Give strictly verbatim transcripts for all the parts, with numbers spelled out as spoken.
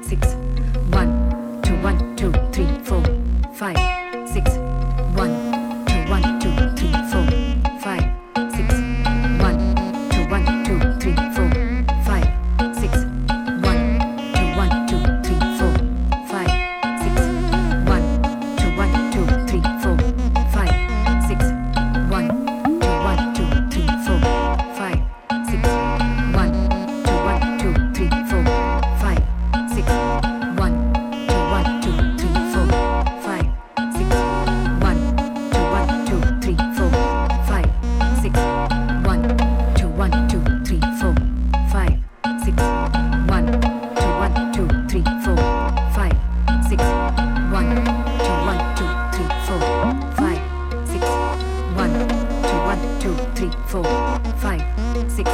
six. One, two, one, two, three, four, five, six. One, two, one, two, three, four, five, six. One, two, one, two, three, four, five, six. One, two, one, two, three, four, five, six. One, two, one, two, three, four, five, six. One, two, one, two, three, four, five, six. One, two, one, two, three, four, five, six. One, two, one, two, three, four, five, six. One, two, one, two, three, four, five, six. One, two, one, two, three, four, five, six. One, two, one, two, three, four, five, six. One, two, one, two, three, four, five, six. One, two, one, two, three, four, five, six.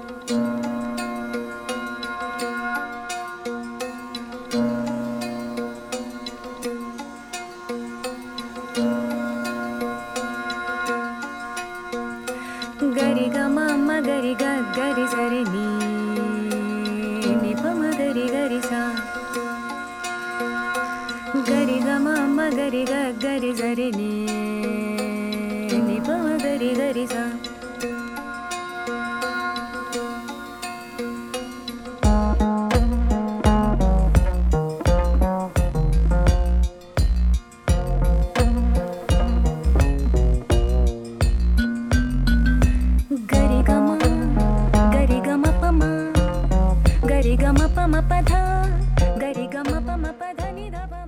గరి గమ మ గరి గ గరి సరి నీ ని ప మ గరి గరి సా గరి గమ మ గరి గ గరి సరి నీ ని ప మ గరి గరి సా గరి గమ గరి గమ ప మ గరి గమ ప మ ప ధ గరి గమ ప మ ప ధ ని ధ ప